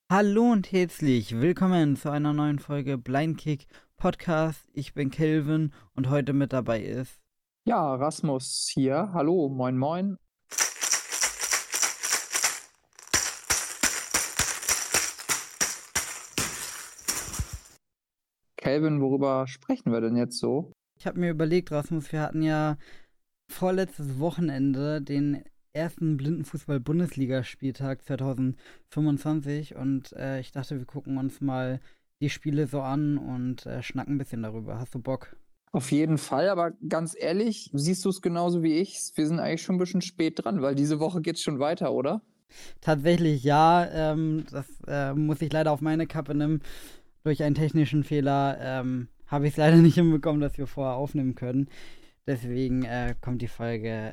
Hallo und herzlich willkommen zu einer neuen Folge Blind Kick Podcast. Ich bin Kelvin und heute mit dabei ist. Ja, Rasmus hier. Hallo, moin moin. Kelvin, worüber sprechen wir denn jetzt so? Ich habe mir überlegt, Rasmus, wir hatten ja vorletztes Wochenende den ersten Blindenfußball-Bundesligaspieltag 2025 und ich dachte, wir gucken uns mal die Spiele so an und schnacken ein bisschen darüber. Hast du Bock? Auf jeden Fall, aber ganz ehrlich, siehst du es genauso wie ich? Wir sind eigentlich schon ein bisschen spät dran, weil diese Woche geht's schon weiter, oder? Tatsächlich ja, das muss ich leider auf meine Kappe nehmen. Durch einen technischen Fehler habe ich es leider nicht hinbekommen, dass wir vorher aufnehmen können. Deswegen kommt die Folge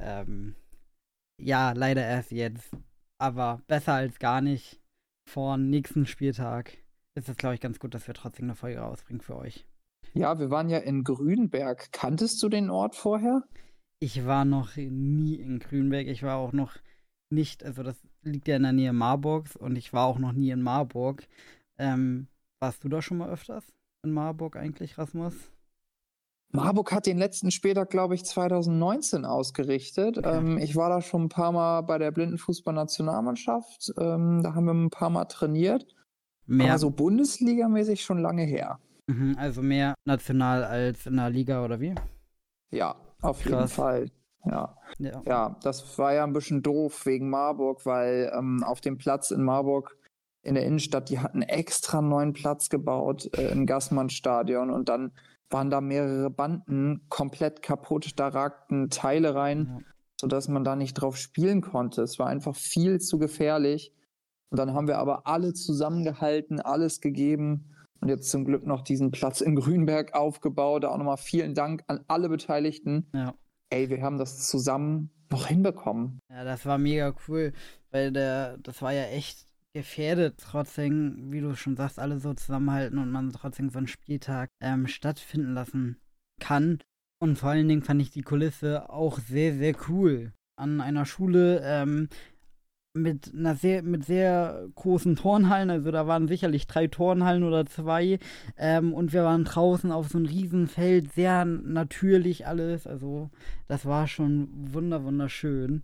ja leider erst jetzt. Aber besser als gar nicht. Vor dem nächsten Spieltag ist es, glaube ich, ganz gut, dass wir trotzdem eine Folge rausbringen für euch. Ja, wir waren ja in Grünberg. Kanntest du den Ort vorher? Ich war noch nie in Grünberg. Ich war auch noch nicht, also das liegt ja in der Nähe Marburgs und ich war auch noch nie in Marburg. Warst du da schon mal öfters in Marburg eigentlich, Rasmus? Marburg hat den letzten Spieltag, glaube ich, 2019 ausgerichtet. Okay. Ich war da schon ein paar Mal bei der Blindenfußballnationalmannschaft. Da haben wir ein paar Mal trainiert. Mehr, Aber so Bundesligamäßig schon lange her. also mehr national als in der Liga oder wie? Ja, auf jeden Krass. Fall. Ja. Ja. Ja, das war ja ein bisschen doof wegen Marburg, weil auf dem Platz in Marburg in der Innenstadt, die hatten extra einen neuen Platz gebaut im Gassmann-Stadion und dann waren da mehrere Banden komplett kaputt, da ragten Teile rein, Ja. sodass man da nicht drauf spielen konnte. Es war einfach viel zu gefährlich. Und dann haben wir aber alle zusammengehalten, alles gegeben und jetzt zum Glück noch diesen Platz in Grünberg aufgebaut. Da auch nochmal vielen Dank an alle Beteiligten. Ja. Ey, wir haben das zusammen noch hinbekommen. Ja, das war mega cool, weil das war ja echt gefährdet, trotzdem, wie du schon sagst, alle so zusammenhalten und man trotzdem so einen Spieltag stattfinden lassen kann. Und vor allen Dingen fand ich die Kulisse auch sehr, sehr cool. An einer Schule mit sehr großen Turnhallen, also da waren sicherlich 3 Turnhallen oder 2, und wir waren draußen auf so einem Riesenfeld, sehr natürlich alles, also das war schon wunderschön.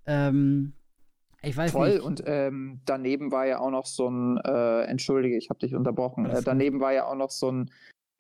Ich weiß Voll, nicht. und daneben war ja auch noch so ein, entschuldige, ich habe dich unterbrochen, Alles gut. daneben war ja auch noch so ein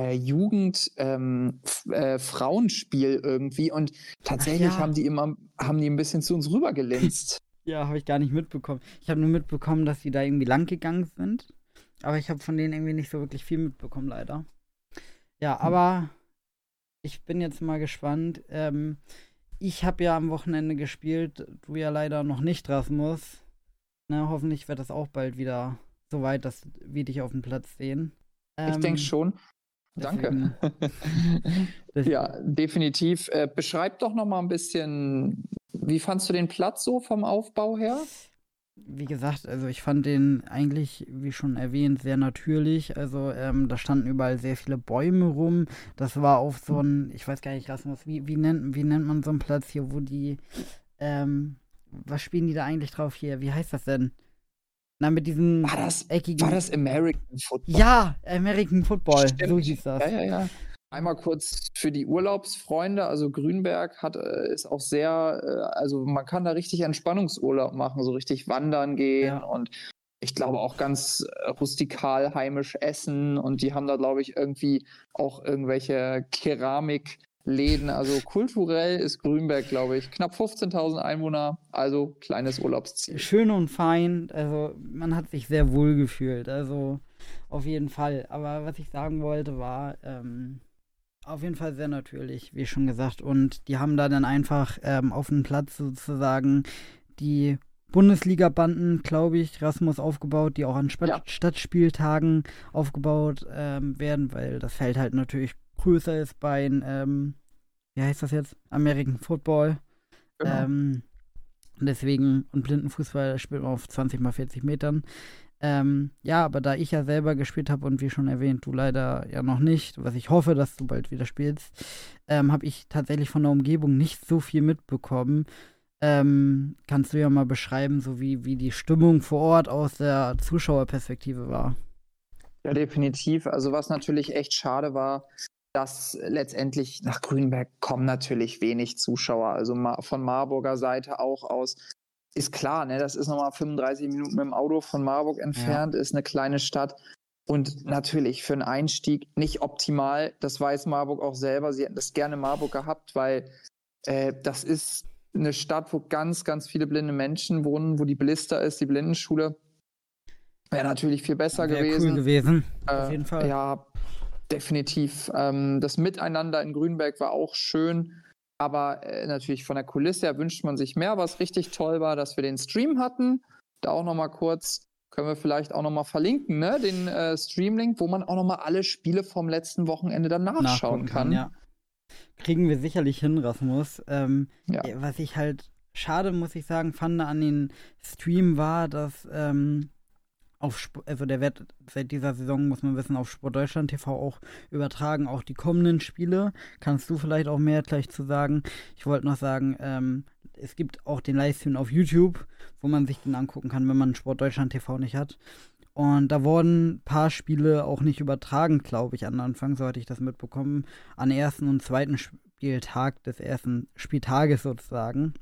Frauenspiel irgendwie und tatsächlich ja. haben die ein bisschen zu uns rübergelinst. Ja, habe ich gar nicht mitbekommen. Ich habe nur mitbekommen, dass die da irgendwie lang gegangen sind, aber ich habe von denen irgendwie nicht so wirklich viel mitbekommen, leider. Ja, aber ich bin jetzt mal gespannt. Ich habe ja am Wochenende gespielt, du ja leider noch nicht, Rasmus. Na, hoffentlich wird das auch bald wieder so weit, dass wir dich auf dem Platz sehen. Ich denke schon. Deswegen, Danke. Ja, definitiv. Beschreib doch noch mal ein bisschen, wie fandst du den Platz so vom Aufbau her? Wie gesagt, also ich fand den eigentlich, wie schon erwähnt, sehr natürlich. Also da standen überall sehr viele Bäume rum. Das war auf so ein, ich weiß gar nicht, Rasmus, wie nennt man so einen Platz hier, wo die, was spielen die da eigentlich drauf hier? Wie heißt das denn? Na, mit diesem eckigen. War das American Football? Ja, American Football, Stimmt. so hieß das. Ja. Einmal kurz für die Urlaubsfreunde, also Grünberg ist auch sehr, also man kann da richtig Entspannungsurlaub machen, so richtig wandern gehen und ich glaube auch ganz rustikal heimisch essen und die haben da, glaube ich, irgendwie auch irgendwelche Keramikläden, also kulturell ist Grünberg, glaube ich, knapp 15.000 Einwohner, also kleines Urlaubsziel. Schön und fein, also man hat sich sehr wohl gefühlt, also auf jeden Fall. Aber was ich sagen wollte war, auf jeden Fall sehr natürlich, wie schon gesagt. Und die haben da dann einfach auf dem Platz sozusagen die Bundesliga-Banden, glaube ich, Rasmus aufgebaut, die auch an Stadtspieltagen aufgebaut werden, weil das Feld halt natürlich größer ist bei, wie heißt das jetzt? American Football. Genau. Deswegen, und Blindenfußball spielt man auf 20 mal 40 Metern. Ja, aber da ich ja selber gespielt habe und wie schon erwähnt, du leider ja noch nicht, was ich hoffe, dass du bald wieder spielst, habe ich tatsächlich von der Umgebung nicht so viel mitbekommen. Kannst du ja mal beschreiben, so wie die Stimmung vor Ort aus der Zuschauerperspektive war? Ja, definitiv. Also was natürlich echt schade war, dass letztendlich nach Grünberg kommen natürlich wenig Zuschauer. Also von Marburger Seite auch aus. Ist klar, ne? Das ist nochmal 35 Minuten mit dem Auto von Marburg entfernt, ist eine kleine Stadt. Und natürlich für einen Einstieg nicht optimal. Das weiß Marburg auch selber. Sie hätten das gerne Marburg gehabt, weil das ist eine Stadt, wo ganz, ganz viele blinde Menschen wohnen, wo die Blister ist, die Blindenschule. Wäre natürlich viel besser gewesen. Cool gewesen, auf jeden Fall. Ja, definitiv. Das Miteinander in Grünberg war auch schön, aber natürlich von der Kulisse her wünscht man sich mehr. Was richtig toll war, dass wir den Stream hatten. Da auch nochmal kurz, können wir vielleicht auch nochmal verlinken, ne? Den Streamlink, wo man auch nochmal alle Spiele vom letzten Wochenende dann nachschauen kann. Ja. Kriegen wir sicherlich hin, Rasmus. Was ich halt schade, muss ich sagen, fand an den Stream war, dass der wird seit dieser Saison, muss man wissen, auf Sportdeutschland TV auch übertragen, auch die kommenden Spiele. Kannst du vielleicht auch mehr gleich zu sagen? Ich wollte noch sagen, es gibt auch den Livestream auf YouTube, wo man sich den angucken kann, wenn man Sportdeutschland TV nicht hat. Und da wurden ein paar Spiele auch nicht übertragen, glaube ich, am Anfang, so hatte ich das mitbekommen, an ersten und zweiten Spieltag des ersten Spieltages sozusagen.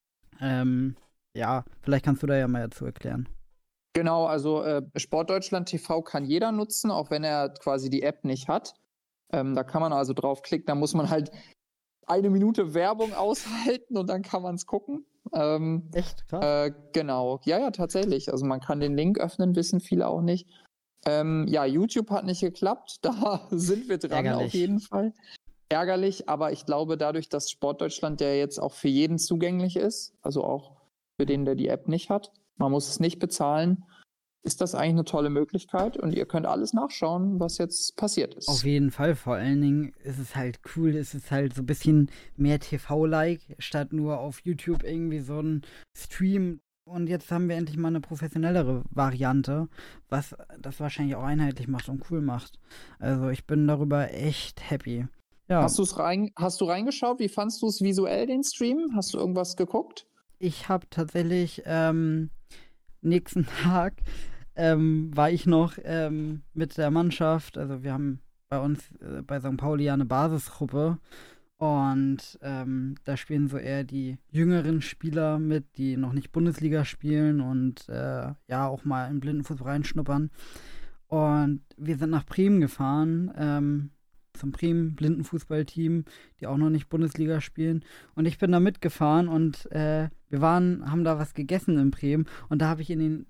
Vielleicht kannst du da ja mal dazu erklären. Genau, also Sportdeutschland TV kann jeder nutzen, auch wenn er quasi die App nicht hat. Da kann man also draufklicken, da muss man halt 1 Minute Werbung aushalten und dann kann man es gucken. Echt? Krass. Genau, ja, tatsächlich. Also man kann den Link öffnen, wissen viele auch nicht. YouTube hat nicht geklappt, da sind wir dran. Ärgerlich. Auf jeden Fall. Ärgerlich, aber ich glaube dadurch, dass Sportdeutschland ja jetzt auch für jeden zugänglich ist, also auch für den, der die App nicht hat, man muss es nicht bezahlen, ist das eigentlich eine tolle Möglichkeit und ihr könnt alles nachschauen, was jetzt passiert ist. Auf jeden Fall, vor allen Dingen ist es halt cool, ist es halt so ein bisschen mehr TV-like, statt nur auf YouTube irgendwie so ein Stream. Und jetzt haben wir endlich mal eine professionellere Variante, was das wahrscheinlich auch einheitlich macht und cool macht. Also ich bin darüber echt happy. Ja. Hast du reingeschaut? Wie fandst du es visuell, den Stream? Hast du irgendwas geguckt? Ich habe tatsächlich nächsten Tag war ich noch mit der Mannschaft, also wir haben bei uns bei St. Pauli ja eine Basisgruppe und da spielen so eher die jüngeren Spieler mit, die noch nicht Bundesliga spielen und auch mal in Blindenfußball reinschnuppern. Und wir sind nach Bremen gefahren, zum Bremen Blindenfußballteam, die auch noch nicht Bundesliga spielen. Und ich bin da mitgefahren und wir haben da was gegessen in Bremen. Und da habe ich in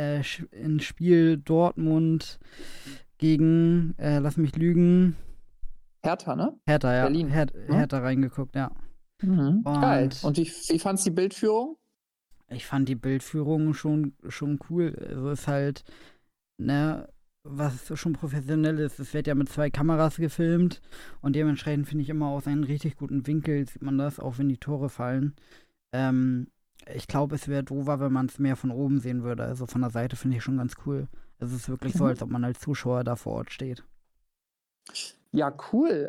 Spiel Dortmund gegen, lass mich lügen. Hertha, ne? Hertha, ja. Berlin. Hertha reingeguckt, ja. Mhm. Geil. Und wie fandst du die Bildführung? Ich fand die Bildführung schon cool. Also ist halt, ne, was schon professionell ist. Es wird ja mit 2 Kameras gefilmt und dementsprechend finde ich immer aus einem richtig guten Winkel sieht man das, auch wenn die Tore fallen. Ich glaube, es wäre doofer, wenn man es mehr von oben sehen würde. Also von der Seite finde ich schon ganz cool. Es ist wirklich so, als ob man als Zuschauer da vor Ort steht. Ja, cool.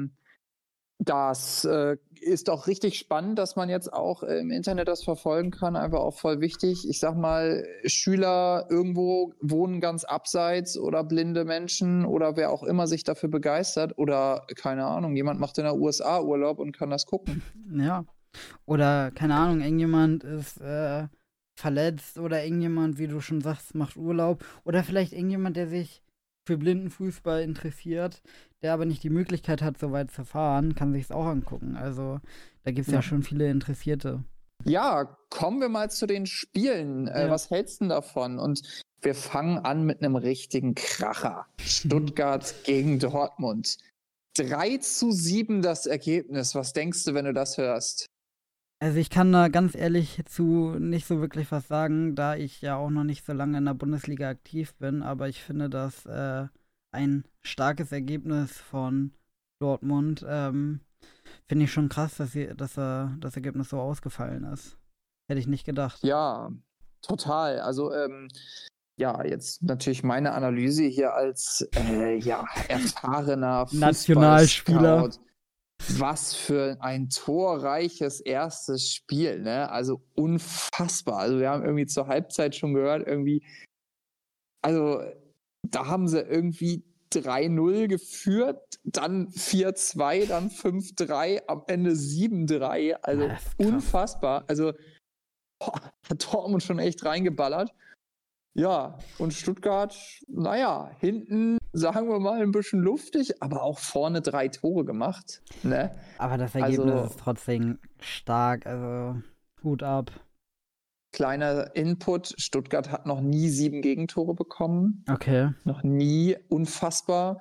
Das ist doch richtig spannend, dass man jetzt auch im Internet das verfolgen kann. Einfach auch voll wichtig. Ich sag mal, Schüler irgendwo wohnen ganz abseits oder blinde Menschen oder wer auch immer sich dafür begeistert oder, keine Ahnung, jemand macht in der USA Urlaub und kann das gucken. Ja. Oder, keine Ahnung, irgendjemand ist verletzt oder irgendjemand, wie du schon sagst, macht Urlaub. Oder vielleicht irgendjemand, der sich für Blindenfußball interessiert, der aber nicht die Möglichkeit hat, so weit zu fahren, kann sich es auch angucken. Also da gibt es ja schon viele Interessierte. Ja, kommen wir mal zu den Spielen. Was hältst du denn davon? Und wir fangen an mit einem richtigen Kracher. Stuttgart gegen Dortmund. 3:7 das Ergebnis. Was denkst du, wenn du das hörst? Also ich kann da ganz ehrlich zu nicht so wirklich was sagen, da ich ja auch noch nicht so lange in der Bundesliga aktiv bin, aber ich finde das ein starkes Ergebnis von Dortmund. Finde ich schon krass, dass das Ergebnis so ausgefallen ist. Hätte ich nicht gedacht. Ja, total. Also jetzt natürlich meine Analyse hier als erfahrener Nationalspieler. was für ein torreiches erstes Spiel, ne? Also unfassbar. Also wir haben irgendwie zur Halbzeit schon gehört, also da haben sie irgendwie 3-0 geführt, dann 4-2, dann 5-3, am Ende 7-3. Also unfassbar. Also hat Dortmund schon echt reingeballert. Ja, und Stuttgart, naja, hinten, sagen wir mal, ein bisschen luftig, aber auch vorne 3 Tore gemacht. Ne? Aber das Ergebnis ist trotzdem stark, also Hut ab. Kleiner Input, Stuttgart hat noch nie 7 Gegentore bekommen. Okay. Noch nie, unfassbar.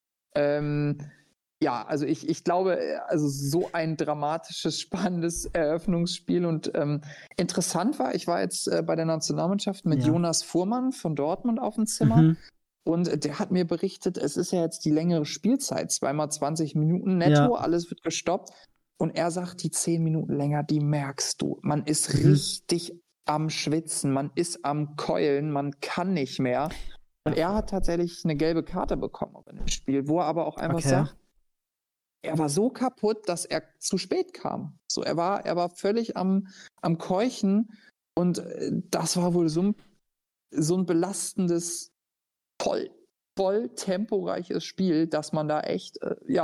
Ja, also ich glaube, also so ein dramatisches, spannendes Eröffnungsspiel und interessant war, ich war jetzt bei der Nationalmannschaft mit Jonas Fuhrmann von Dortmund auf dem Zimmer und der hat mir berichtet, es ist ja jetzt die längere Spielzeit, 2x 20 Minuten netto, alles wird gestoppt und er sagt, die 10 Minuten länger, die merkst du. Man ist richtig am Schwitzen, man ist am Keulen, man kann nicht mehr. Und er hat tatsächlich eine gelbe Karte bekommen in dem Spiel, wo er aber auch einfach sagt, er war so kaputt, dass er zu spät kam. So, er war völlig am Keuchen und das war wohl so ein belastendes, voll temporeiches Spiel, dass man da echt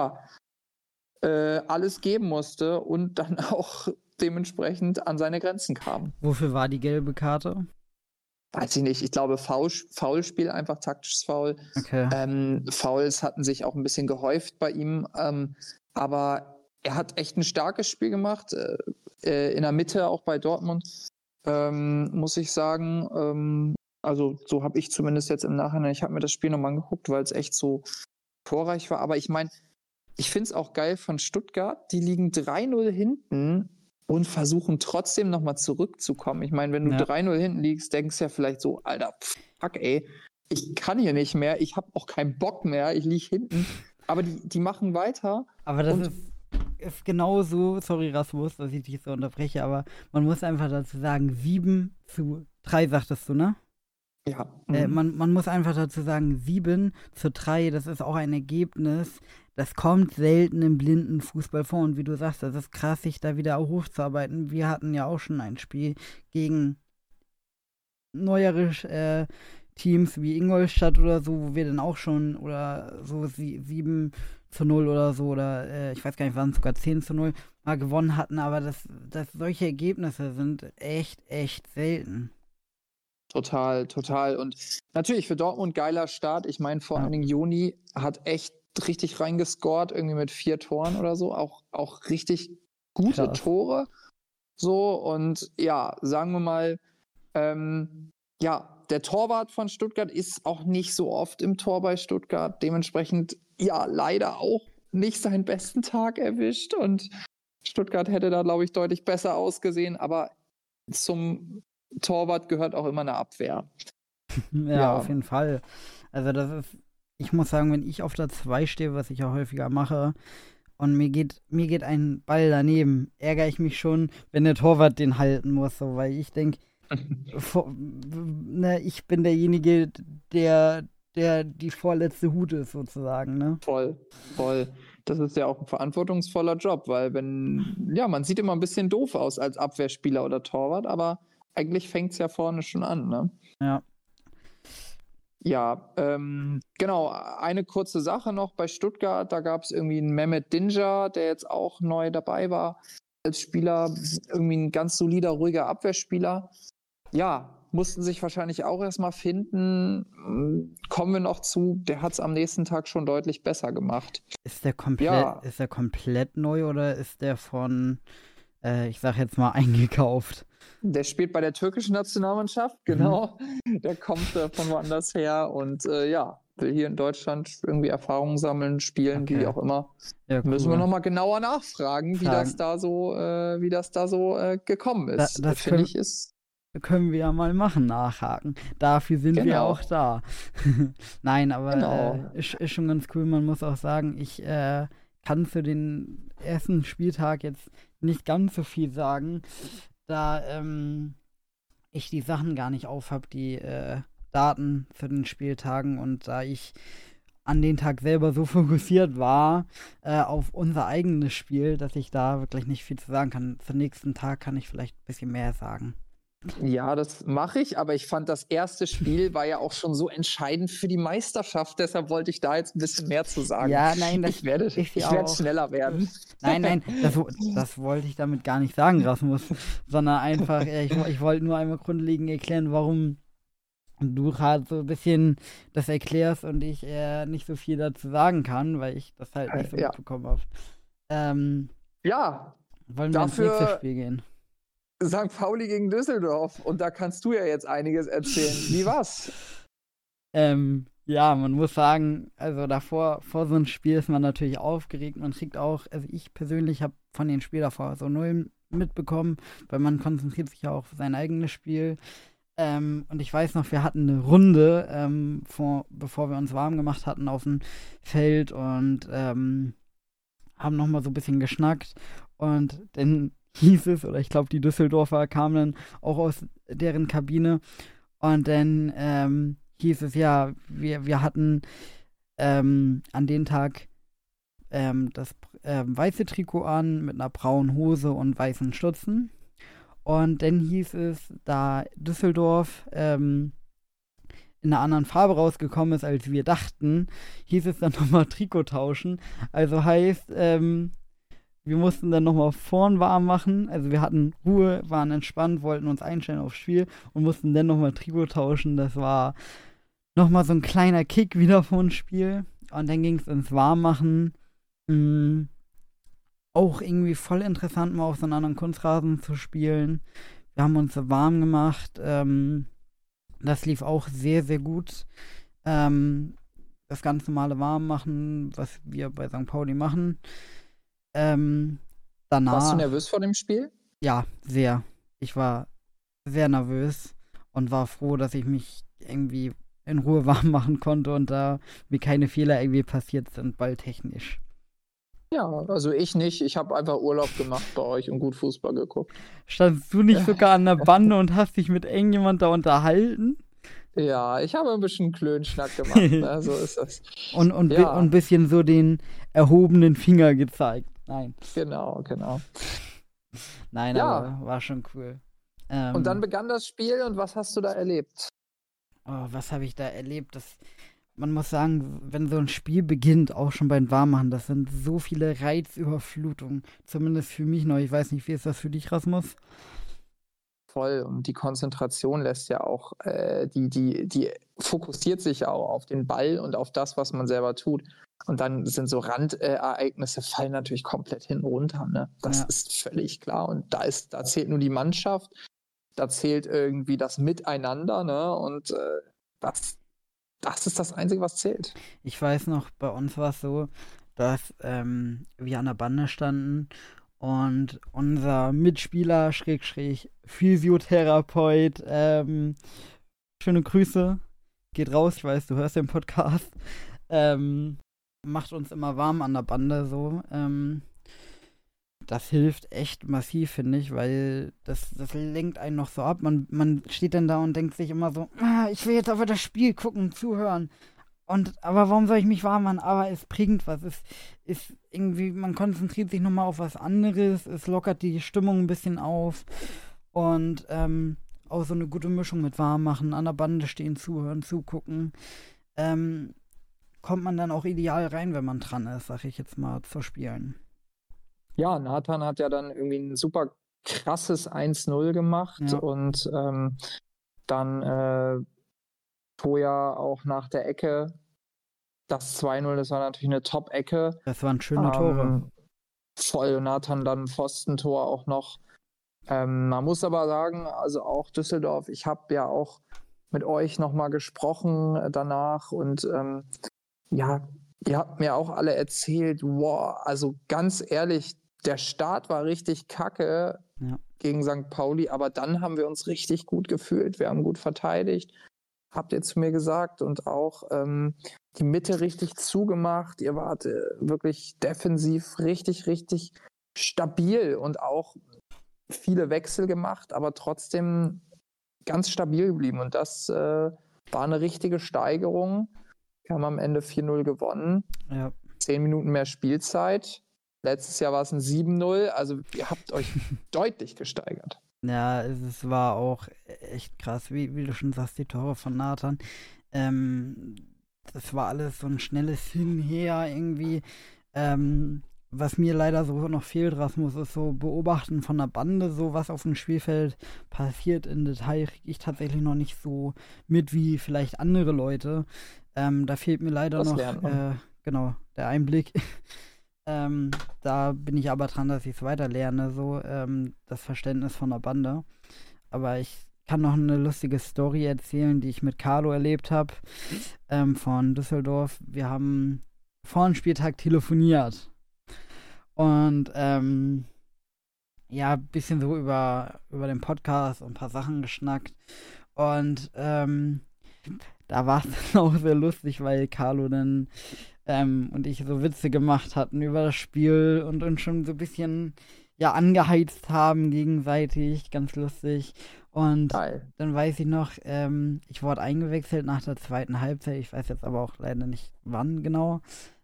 alles geben musste und dann auch dementsprechend an seine Grenzen kam. Wofür war die gelbe Karte? Weiß ich nicht. Ich glaube, Foulspiel, einfach taktisches Foul. Okay. Fouls hatten sich auch ein bisschen gehäuft bei ihm. Aber er hat echt ein starkes Spiel gemacht. In der Mitte auch bei Dortmund, muss ich sagen. Also so habe ich zumindest jetzt im Nachhinein, ich habe mir das Spiel nochmal angeguckt, weil es echt so torreich war. Aber ich meine, ich finde es auch geil von Stuttgart. Die liegen 3-0 hinten und versuchen trotzdem nochmal zurückzukommen. Ich meine, wenn du 3-0 hinten liegst, denkst du ja vielleicht so, Alter, fuck ey, ich kann hier nicht mehr, ich habe auch keinen Bock mehr, ich liege hinten. Aber die machen weiter. Aber das ist genauso, sorry Rasmus, dass ich dich so unterbreche, aber man muss einfach dazu sagen, 7-3 sagtest du, ne? Ja. Man muss einfach dazu sagen, 7-3, das ist auch ein Ergebnis, das kommt selten im blinden Fußball vor. Und wie du sagst, das ist krass, sich da wieder hochzuarbeiten. Wir hatten ja auch schon ein Spiel gegen neuere Teams wie Ingolstadt oder so, wo wir dann auch schon oder so 7-0 oder so oder ich weiß gar nicht, waren es sogar 10-0 mal gewonnen hatten, aber dass solche Ergebnisse sind echt selten. Total. Und natürlich für Dortmund geiler Start. Ich meine, vor allen Dingen Joni hat echt richtig reingescored, irgendwie mit 4 Toren oder so. Auch richtig gute Tore. So, und ja, sagen wir mal, der Torwart von Stuttgart ist auch nicht so oft im Tor bei Stuttgart. Dementsprechend, ja, leider auch nicht seinen besten Tag erwischt. Und Stuttgart hätte da, glaube ich, deutlich besser ausgesehen. Aber zum Torwart gehört auch immer eine Abwehr. Ja, auf jeden Fall. Also ich muss sagen, wenn ich auf der 2 stehe, was ich ja häufiger mache, und mir geht ein Ball daneben, ärgere ich mich schon, wenn der Torwart den halten muss, so, weil ich denke, ich bin derjenige, der die vorletzte Hut ist, sozusagen, ne? Voll. Das ist ja auch ein verantwortungsvoller Job, weil man sieht immer ein bisschen doof aus als Abwehrspieler oder Torwart, aber eigentlich fängt es ja vorne schon an, ne? Ja. Ja, genau, eine kurze Sache noch bei Stuttgart, da gab es irgendwie einen Mehmet Dincer, der jetzt auch neu dabei war als Spieler, irgendwie ein ganz solider, ruhiger Abwehrspieler. Ja, mussten sich wahrscheinlich auch erstmal finden. Kommen wir noch zu, der hat es am nächsten Tag schon deutlich besser gemacht. Ist der komplett neu oder ist der von, ich sag jetzt mal, eingekauft? Der spielt bei der türkischen Nationalmannschaft, genau. Der kommt von woanders her und will hier in Deutschland irgendwie Erfahrungen sammeln, spielen, wie auch immer. Ja, cool. Müssen wir nochmal genauer nachfragen, wie das da so gekommen ist. Das finde ich können wir ja mal machen, nachhaken. Dafür sind wir auch da. Nein, aber ist schon ganz cool. Man muss auch sagen, ich kann für den ersten Spieltag jetzt nicht ganz so viel sagen, da ich die Sachen gar nicht auf habe, die Daten für den Spieltagen, und da ich an den Tag selber so fokussiert war auf unser eigenes Spiel, dass ich da wirklich nicht viel zu sagen kann. Zum nächsten Tag kann ich vielleicht ein bisschen mehr sagen. Ja, das mache ich, aber ich fand, das erste Spiel war ja auch schon so entscheidend für die Meisterschaft, deshalb wollte ich da jetzt ein bisschen mehr zu sagen. Ja, nein, ich werde schneller werden. Nein, das wollte ich damit gar nicht sagen, Rasmus, sondern einfach, ich wollte nur einmal grundlegend erklären, warum du gerade so ein bisschen das erklärst und ich nicht so viel dazu sagen kann, weil ich das halt nicht so mitbekommen habe. Ja, wollen wir ins nächste Spiel gehen? St. Pauli gegen Düsseldorf. Und da kannst du ja jetzt einiges erzählen. Wie war's? Ja, man muss sagen, also vor so einem Spiel ist man natürlich aufgeregt. Man kriegt auch, also ich persönlich habe von den Spielen davor so null mitbekommen, weil man konzentriert sich ja auch auf sein eigenes Spiel. Und ich weiß noch, wir hatten eine Runde, bevor wir uns warm gemacht hatten auf dem Feld und haben nochmal so ein bisschen geschnackt. Und dann hieß es, oder ich glaube, die Düsseldorfer kamen dann auch aus deren Kabine. Und dann hieß es, ja, wir hatten an dem Tag das weiße Trikot an mit einer braunen Hose und weißen Stutzen. Und dann hieß es, da Düsseldorf in einer anderen Farbe rausgekommen ist, als wir dachten, hieß es dann nochmal Trikot tauschen. Also heißt, wir mussten dann nochmal vorn warm machen. Also wir hatten Ruhe, waren entspannt, wollten uns einstellen aufs Spiel und mussten dann nochmal Trikot tauschen. Das war nochmal so ein kleiner Kick wieder vom Spiel. Und dann ging es ins Warmmachen. Auch irgendwie voll interessant, mal auf so einem anderen Kunstrasen zu spielen. Wir haben uns warm gemacht. Das lief auch sehr, sehr gut. Das ganz normale Warmmachen, was wir bei St. Pauli machen. Danach. Warst du nervös vor dem Spiel? Ja, sehr. Ich war sehr nervös und war froh, dass ich mich irgendwie in Ruhe warm machen konnte und da mir keine Fehler irgendwie passiert sind, balltechnisch. Ja, also ich nicht. Ich habe einfach Urlaub gemacht bei euch und gut Fußball geguckt. Standst du nicht sogar an der Bande und hast dich mit irgendjemand da unterhalten? Ja, ich habe ein bisschen Klönschnack gemacht, ne? So ist das. Und ein bisschen so den erhobenen Finger gezeigt. Nein. Genau. Nein, aber war schon cool. Und dann begann das Spiel und was hast du da erlebt? Oh, was habe ich da erlebt? Man muss sagen, wenn so ein Spiel beginnt, auch schon beim Warmmachen, das sind so viele Reizüberflutungen. Zumindest für mich noch. Ich weiß nicht, wie ist das für dich, Rasmus? Voll. Und die Konzentration lässt ja auch, die fokussiert sich ja auch auf den Ball und auf das, was man selber tut. Und dann sind so Randereignisse, fallen natürlich komplett hinten runter. Ne? Das ist völlig klar. Und da zählt nur die Mannschaft, da zählt irgendwie das Miteinander, ne? Und das ist das Einzige, was zählt. Ich weiß noch, bei uns war es so, dass wir an der Bande standen und unser Mitspieler, Physiotherapeut, schöne Grüße, geht raus, ich weiß, du hörst den Podcast, macht uns immer warm an der Bande so. Das hilft echt massiv, finde ich, weil das lenkt einen noch so ab. Man steht dann da und denkt sich immer so, ich will jetzt aber das Spiel gucken, zuhören. Aber warum soll ich mich warm machen? Aber es bringt was. Es ist irgendwie, man konzentriert sich nochmal auf was anderes. Es lockert die Stimmung ein bisschen auf. Und auch so eine gute Mischung mit warm machen, an der Bande stehen, zuhören, zugucken. Kommt man dann auch ideal rein, wenn man dran ist, sag ich jetzt mal, zu spielen. Ja, Nathan hat ja dann irgendwie ein super krasses 1-0 gemacht und dann Toja auch nach der Ecke. Das 2-0, das war natürlich eine Top-Ecke. Das waren schöne Tore. Voll, Nathan dann Pfostentor auch noch. Man muss aber sagen, also auch Düsseldorf, ich habe ja auch mit euch nochmal gesprochen danach und ihr habt mir auch alle erzählt, wow, also ganz ehrlich, der Start war richtig kacke gegen St. Pauli, aber dann haben wir uns richtig gut gefühlt, wir haben gut verteidigt, habt ihr zu mir gesagt, und auch die Mitte richtig zugemacht, ihr wart wirklich defensiv richtig, richtig stabil und auch viele Wechsel gemacht, aber trotzdem ganz stabil geblieben und das war eine richtige Steigerung. Wir haben am Ende 4-0 gewonnen. Ja. 10 Minuten mehr Spielzeit. Letztes Jahr war es ein 7-0. Also ihr habt euch deutlich gesteigert. Ja, es war auch echt krass, wie du schon sagst, die Tore von Nathan. Das war alles so ein schnelles Hinher irgendwie. Was mir leider so noch fehlt, Rasmus, ist so Beobachten von der Bande, so was auf dem Spielfeld passiert im Detail, kriege ich tatsächlich noch nicht so mit wie vielleicht andere Leute. Da fehlt mir leider Das noch, lernt man. genau, der Einblick. Da bin ich aber dran, dass ich es weiter lerne, so das Verständnis von der Bande. Aber ich kann noch eine lustige Story erzählen, die ich mit Carlo erlebt habe, von Düsseldorf. Wir haben vor dem Spieltag telefoniert und ja, ein bisschen so über den Podcast und ein paar Sachen geschnackt. Und da war es dann auch sehr lustig, weil Carlo dann und ich so Witze gemacht hatten über das Spiel und uns schon so ein bisschen ja angeheizt haben gegenseitig, ganz lustig. Und Geil. dann weiß ich noch, ich wurde eingewechselt nach der zweiten Halbzeit, ich weiß jetzt aber auch leider nicht wann genau.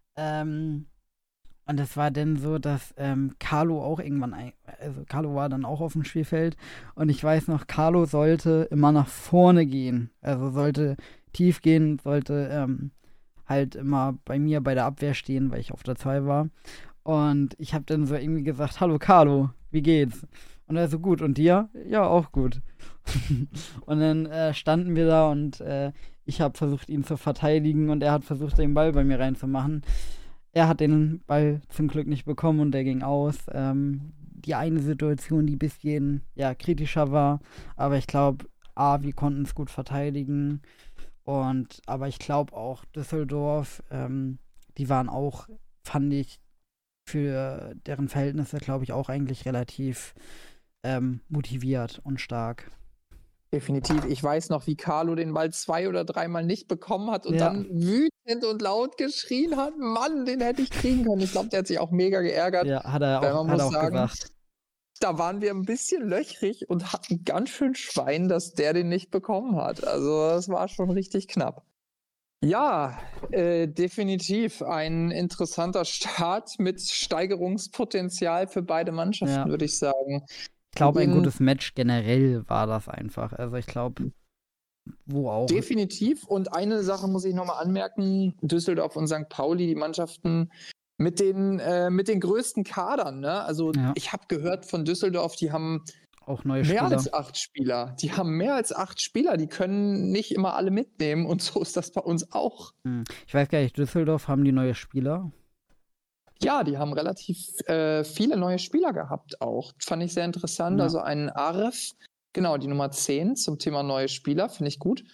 Und es war dann so, dass Carlo auch irgendwann, also Carlo war dann auch auf dem Spielfeld und ich weiß noch, Carlo sollte immer nach vorne gehen, also sollte tief gehen, sollte halt immer bei mir bei der Abwehr stehen, weil ich auf der 2 war. Und ich habe dann so irgendwie gesagt, hallo Carlo, wie geht's? Und er so, gut, und dir? Ja, auch gut. Und dann standen wir da und ich habe versucht, ihn zu verteidigen und er hat versucht, den Ball bei mir reinzumachen. Er hat den Ball zum Glück nicht bekommen und der ging aus. Die eine Situation, die ein bisschen ja, kritischer war, aber ich glaube, wir konnten es gut verteidigen. Aber ich glaube auch Düsseldorf, die waren auch, fand ich, für deren Verhältnisse, glaube ich, auch eigentlich relativ motiviert und stark. Definitiv. Ich weiß noch, wie Carlo den Ball 2 oder 3 Mal nicht bekommen hat und dann wütend und laut geschrien hat, Mann, den hätte ich kriegen können. Ich glaube, der hat sich auch mega geärgert. Ja, hat er auch gesagt. Da waren wir ein bisschen löchrig und hatten ganz schön Schwein, dass der den nicht bekommen hat. Also das war schon richtig knapp. Ja, definitiv ein interessanter Start mit Steigerungspotenzial für beide Mannschaften, würde ich sagen. Ich glaube, ein gutes Match generell war das einfach. Also ich glaube, wo auch. Definitiv. Und eine Sache muss ich nochmal anmerken, Düsseldorf und St. Pauli, die Mannschaften mit den größten Kadern. Ne? Also ich habe gehört von Düsseldorf, die haben auch neue mehr Spieler. als 8 Spieler. Die haben mehr als 8 Spieler. Die können nicht immer alle mitnehmen. Und so ist das bei uns auch. Ich weiß gar nicht, Düsseldorf, haben die neue Spieler? Ja, die haben relativ viele neue Spieler gehabt auch. Fand ich sehr interessant. Ja. Also einen Arif, genau, die Nummer 10 zum Thema neue Spieler, finde ich gut.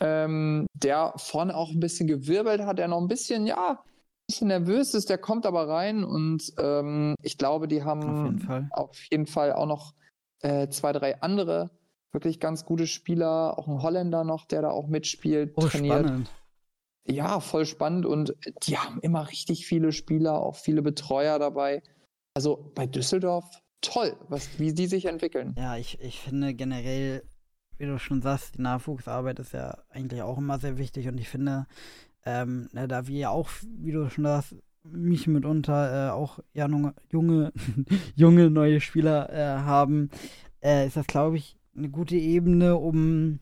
Der vorne auch ein bisschen gewirbelt hat, der noch ein bisschen nervös ist, der kommt aber rein und ich glaube, die haben auf jeden Fall auch noch 2, 3 andere wirklich ganz gute Spieler, auch ein Holländer noch, der da auch mitspielt, trainiert. Spannend. Ja, voll spannend und die haben immer richtig viele Spieler, auch viele Betreuer dabei. Also bei Düsseldorf toll, wie die sich entwickeln. Ja, ich finde generell, wie du schon sagst, die Nachwuchsarbeit ist ja eigentlich auch immer sehr wichtig und ich finde, da wir ja auch, wie du schon sagst, mich mitunter auch ja junge neue Spieler haben, ist das, glaube ich, eine gute Ebene, um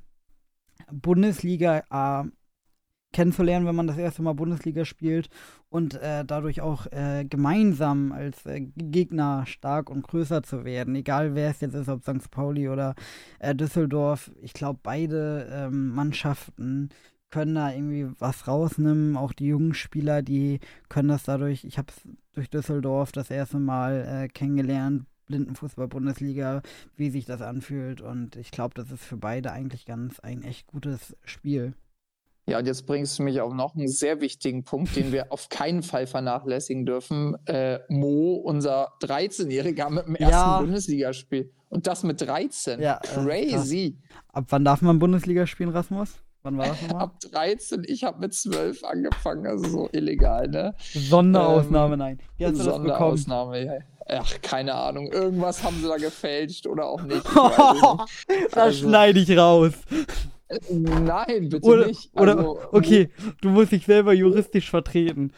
Bundesliga kennenzulernen, wenn man das erste Mal Bundesliga spielt und dadurch auch gemeinsam als Gegner stark und größer zu werden. Egal wer es jetzt ist, ob St. Pauli oder Düsseldorf. Ich glaube, beide Mannschaften können da irgendwie was rausnehmen. Auch die jungen Spieler, die können das dadurch, ich habe es durch Düsseldorf das erste Mal kennengelernt, Blindenfußball-Bundesliga, wie sich das anfühlt. Und ich glaube, das ist für beide eigentlich ein echt gutes Spiel. Ja, und jetzt bringst du mich auf noch einen sehr wichtigen Punkt, den wir auf keinen Fall vernachlässigen dürfen. Mo, unser 13-Jähriger mit dem ersten Bundesligaspiel. Und das mit 13. Ja, crazy. Ab wann darf man Bundesliga spielen, Rasmus? Wann war das nochmal? Ab 13, ich habe mit 12 angefangen, also so illegal, ne? Sonderausnahme, nein. Wie hast du das bekommen? Sonderausnahme, ja. Ach, keine Ahnung. Irgendwas haben sie da gefälscht oder auch nicht. Das schneide ich raus. Nein, bitte Oder, nicht. oder, okay, du musst dich selber juristisch vertreten.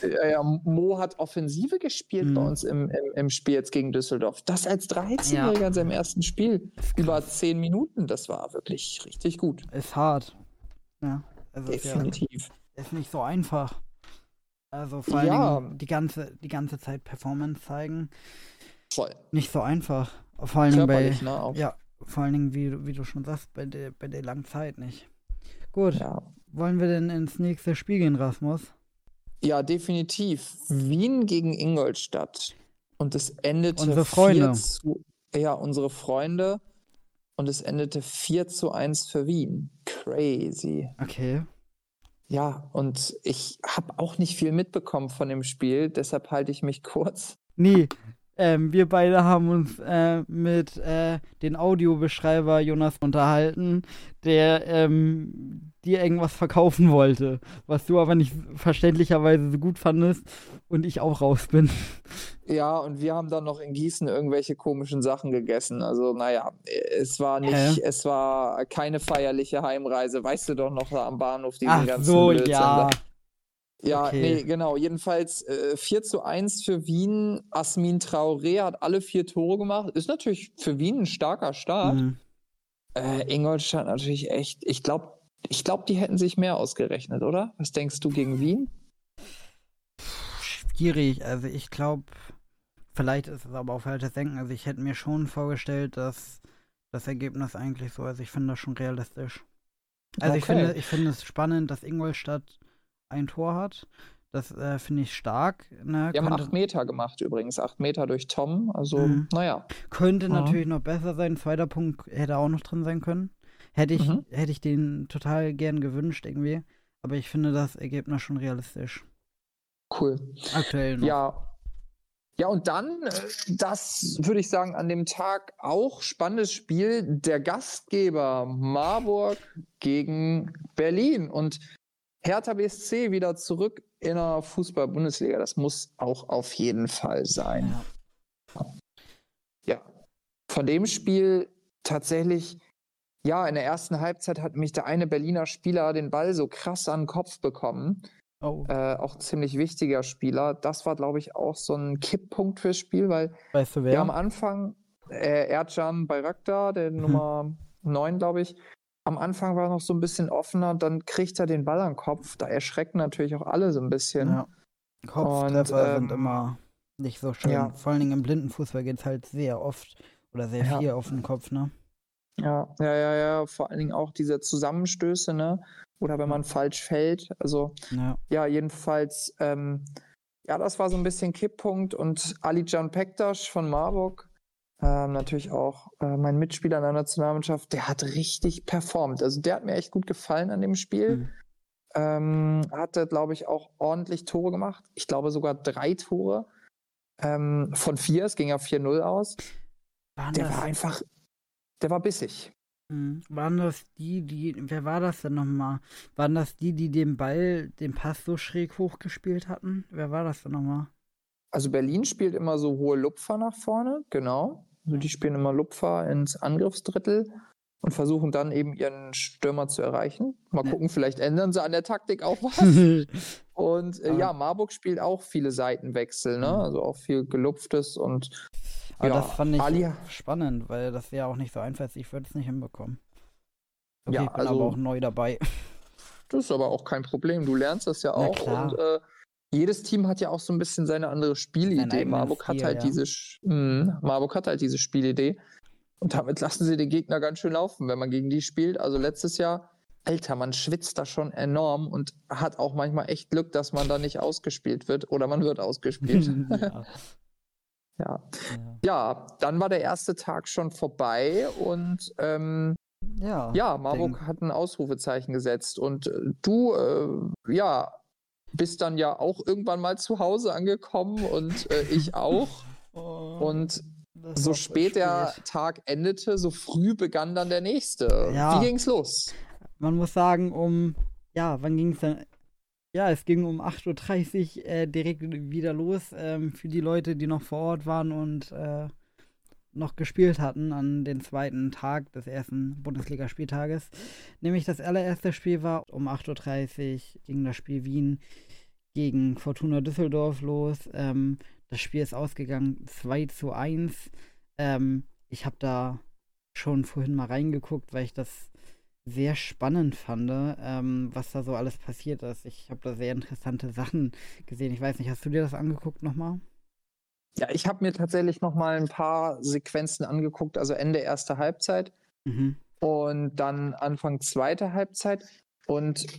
Mo hat Offensive gespielt bei uns im Spiel jetzt gegen Düsseldorf. Das als 13-Jähriger in seinem ersten Spiel. Über 10 Minuten. Das war wirklich richtig gut. Ist hart. Ja, also Definitiv. Ist nicht so einfach. Also vor allen Dingen die ganze Zeit Performance zeigen. Voll. Nicht so einfach. Vor allen Dingen vor allen Dingen, wie du schon sagst, bei der langen Zeit nicht. Gut. Ja. Wollen wir denn ins nächste Spiel gehen, Rasmus? Ja, definitiv. Wien gegen Ingolstadt. Und es endete unsere Freunde. Unsere Freunde. Und es endete 4:1 für Wien. Crazy. Okay. Ja, und ich habe auch nicht viel mitbekommen von dem Spiel, deshalb halte ich mich kurz. Nee, wir beide haben uns mit dem Audiobeschreiber Jonas unterhalten, der dir irgendwas verkaufen wollte, was du aber nicht verständlicherweise so gut fandest und ich auch raus bin. Ja, und wir haben dann noch in Gießen irgendwelche komischen Sachen gegessen. Also, naja, es war keine feierliche Heimreise. Weißt du doch noch da am Bahnhof diesen ganzen Blödsinn. Ja. Ja, okay. Nee, genau. Jedenfalls 4:1 für Wien. Asmin Traoré hat alle 4 Tore gemacht. Ist natürlich für Wien ein starker Start. Ingolstadt natürlich echt. Ich glaube, die hätten sich mehr ausgerechnet, oder? Was denkst du gegen Wien? Schwierig. Also ich glaube, vielleicht ist es aber auch falsches Denken. Also ich hätte mir schon vorgestellt, dass das Ergebnis eigentlich so, also ich finde das schon realistisch. Also ich finde es spannend, dass Ingolstadt ein Tor hat. Das finde ich stark. Ne? Die haben 8 Meter gemacht übrigens. 8 Meter durch Tom. Also, naja. Könnte natürlich noch besser sein. Zweiter Punkt hätte auch noch drin sein können. Hätte ich den total gern gewünscht irgendwie. Aber ich finde das Ergebnis schon realistisch. Cool. Aktuell noch. Ja, und dann, das würde ich sagen, an dem Tag auch spannendes Spiel. Der Gastgeber Marburg gegen Berlin. Und Hertha BSC wieder zurück in der Fußball-Bundesliga. Das muss auch auf jeden Fall sein. Ja. Von dem Spiel tatsächlich, in der ersten Halbzeit hat mich der eine Berliner Spieler den Ball so krass an den Kopf bekommen. Auch ein ziemlich wichtiger Spieler. Das war, glaube ich, auch so ein Kipppunkt fürs Spiel, weil weißt du wer? Wir am Anfang Ercan Bayraktar, der Nummer 9, glaube ich, am Anfang war noch so ein bisschen offener, dann kriegt er den Ball an den Kopf. Da erschrecken natürlich auch alle so ein bisschen. Ja. Kopftreffer sind immer nicht so schön. Ja. Vor allen Dingen im Blindenfußball geht es halt sehr oft oder sehr viel auf den Kopf, ne? Ja. Vor allen Dingen auch diese Zusammenstöße, ne? Oder wenn man falsch fällt. Also, jedenfalls, das war so ein bisschen Kipppunkt. Und Alican Pektas von Marburg, natürlich auch mein Mitspieler in der Nationalmannschaft, der hat richtig performt. Also der hat mir echt gut gefallen an dem Spiel. Hatte, glaube ich, auch ordentlich Tore gemacht. Ich glaube sogar 3 Tore von 4. Es ging ja 4:0 aus. Der war bissig. Waren das wer war das denn nochmal? Waren das die den Pass so schräg hochgespielt hatten? Wer war das denn nochmal? Also Berlin spielt immer so hohe Lupfer nach vorne, genau. Also die spielen immer Lupfer ins Angriffsdrittel und versuchen dann eben ihren Stürmer zu erreichen. Mal gucken, vielleicht ändern sie an der Taktik auch was. Und Marburg spielt auch viele Seitenwechsel, ne? Also auch viel Gelupftes und aber das fand ich spannend, weil das ja auch nicht so einfach ist. Ich würde es nicht hinbekommen. Okay, ich bin aber auch neu dabei. Das ist aber auch kein Problem. Du lernst das ja auch. Und jedes Team hat ja auch so ein bisschen seine andere Spielidee. Marburg hat halt diese Spielidee. Und damit lassen sie den Gegner ganz schön laufen, wenn man gegen die spielt. Also letztes Jahr, Alter, man schwitzt da schon enorm und hat auch manchmal echt Glück, dass man da nicht ausgespielt wird oder man wird ausgespielt. Ja, dann war der erste Tag schon vorbei und Marburg hat ein Ausrufezeichen gesetzt und du, bist dann ja auch irgendwann mal zu Hause angekommen und ich auch. Und so spät der Tag endete, so früh begann dann der nächste. Wie ging's los? Man muss sagen, wann ging's denn? Ja, es ging um 8:30 Uhr direkt wieder los für die Leute, die noch vor Ort waren und noch gespielt hatten an den zweiten Tag des ersten Bundesligaspieltages. Nämlich das allererste Spiel war um 8:30 Uhr ging das Spiel Wien gegen Fortuna Düsseldorf los. Das Spiel ist ausgegangen 2:1. Ich habe da schon vorhin mal reingeguckt, weil ich das sehr spannend fand, was da so alles passiert ist. Ich habe da sehr interessante Sachen gesehen. Ich weiß nicht, hast du dir das angeguckt nochmal? Ja, ich habe mir tatsächlich nochmal ein paar Sequenzen angeguckt, also Ende erste Halbzeit und dann Anfang zweite Halbzeit. Und